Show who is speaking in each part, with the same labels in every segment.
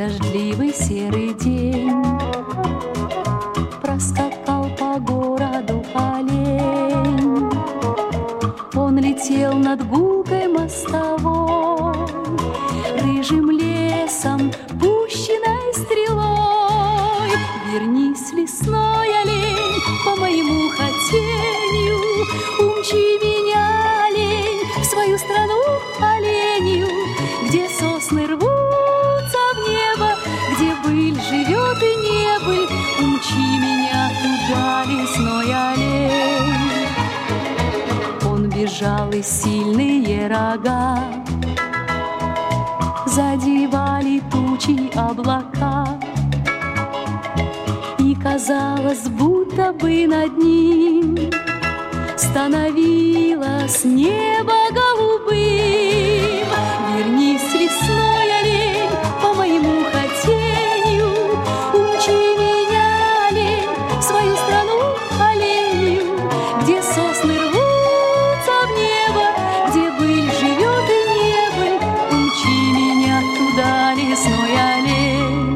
Speaker 1: дождливый серый день. Проскакал по городу олень. Он летел над гулкой мостовой, рыжим лесом, пущенной стрелой. Вернись, лесной олень, по моему хотению, умчи меня, олень, в свою страну оленью, где сосны рвутся в небо, где быль живет и небыль. Умчи меня туда, лесной олень. Он бежал, и сильные рога задевали тучи облака, и казалось, будто бы над ним становилось небо голубым. Вернись, лесной олень, по моему хотению, умчи меня, олень, в свою страну оленью, где сосны рвутся в небо, где быль живет и небыль. Умчи меня туда, лесной олень.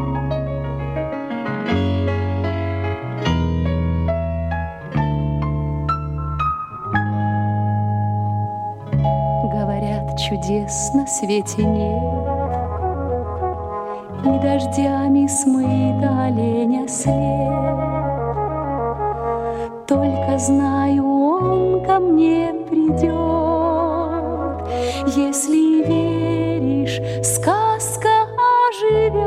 Speaker 1: Говорят, чудес на свете нет, и дождями смыт оленя след. Только знаю, он ко мне придет. Если веришь, сказка оживет.